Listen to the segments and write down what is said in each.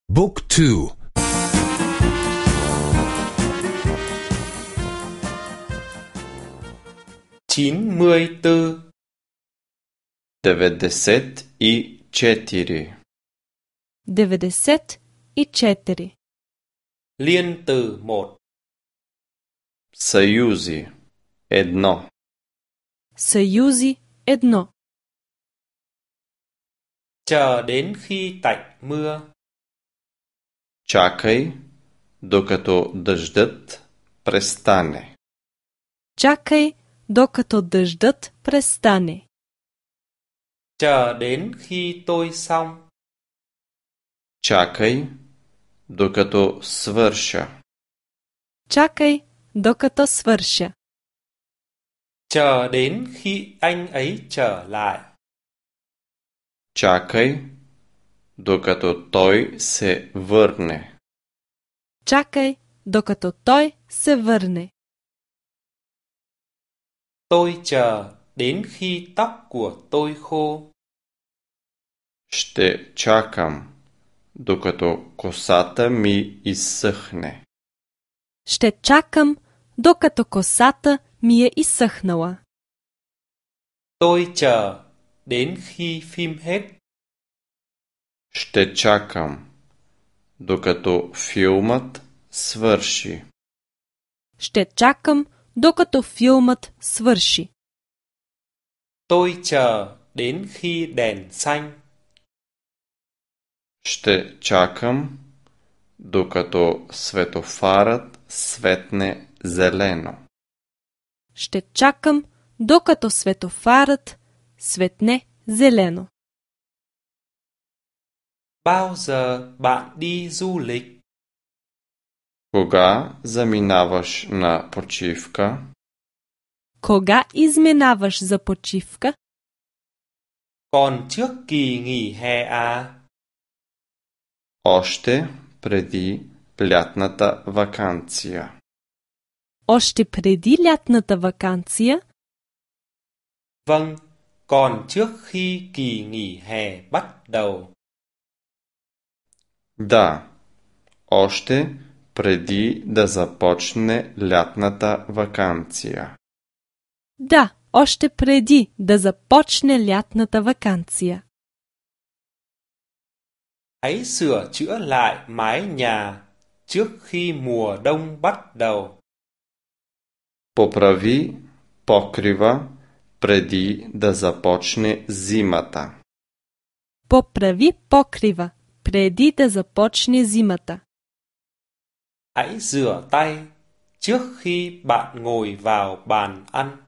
บุ๊กทู 94 94 94 Liên từ 1 Съюзи едно Съюзи едно. Chờ đến khi tạnh mưa. Чакай, докато дъждът престане. Чакай, докато дъждът престане. Chờ đến khi tôi xong. Чакай, докато свърша. Чакай, докато свърша. Chờ đến khi anh ấy trở lại. Чакай, докато той се върне. Чакай, докато той се върне. Tôi chờ đến khi tóc của tôi khô. Ще чакам, докато косата ми изсъхне. Ще чакам, докато косата ми е изсъхнала. Tôi chờ đến khi phim hết. Ще чакам, докато филмът свърши. Ще чакам, докато филмът свърши. Tôi chờ đến khi đèn xanh. Ще чакам, докато светофарът светне зелено. Ще чакам, докато светофарът светне зелено. Bao giờ bạn đi du lịch? Кога заминаваш на почивка? Кога изминаваш за почивка? Còn trước kỳ nghỉ hè à? Още преди лятната ваканция. Още преди лятната ваканция? Vâng, còn trước khi kỳ nghỉ hè bắt đầu. Да, още преди да започне лятната ваканция. Да, още преди да започне лятната ваканция. Hãy sửa chữa lại mái nhà trước khi mùa đông bắt đầu. Поправи покрива преди да започне зимата. Поправи покрива преди да започне зимата. Hãy rửa tay trước khi bạn ngồi vào bàn ăn.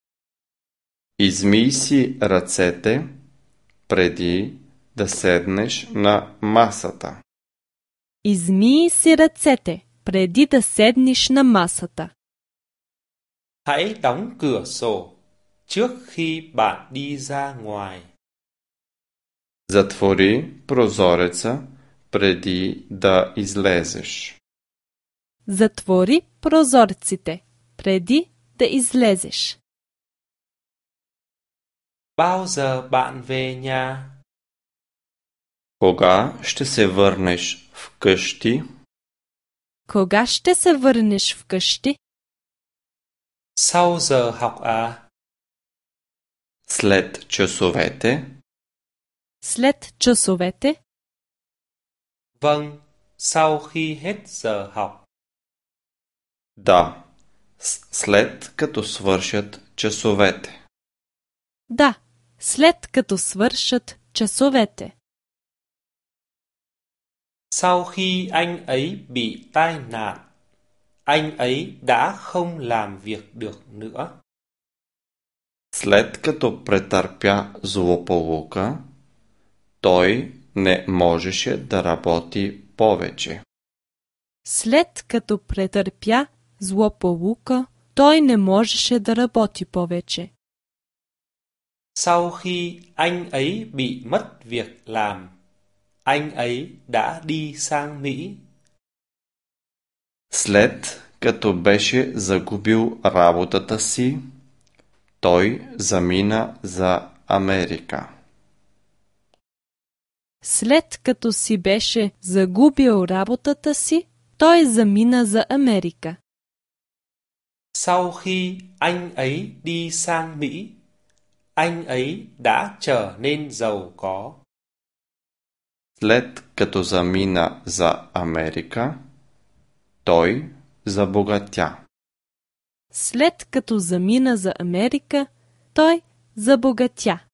Измий си ръцете преди да седнеш на масата. Измий си ръцете преди да седнеш на масата. Hãy đóng cửa sổ trước khi bạn đi ra ngoài. Затвори прозореца преди да излезеш. Затвори прозорците преди да излезеш. Bao giờ bạn về nhà? Кога ще се върнеш вкъщи? Кога ще се върнеш вкъщи? Sau giờ học à? След часовете? След часовете? Vâng, sau khi hết giờ học. Да, след като свършат часовете. Да, след като свършат часовете. Sau khi anh ấy bị tai nạn, anh ấy đã không làm việc được nữa. След като претърпя злополука, той не можеше да работи повече. След като претърпя злополука, той не можеше да работи повече. Sau khi anh ấy bị mất việc làm, anh ấy đã đi sang Mỹ. След като беше загубил работата си, той замина за Америка. След като си беше загубил работата си, той замина за Америка. Sau khi anh ấy đi sang Mỹ, anh ấy đã trở nên giàu có. След като замина за Америка, той забогатя. След като замина за Америка, той забогатя.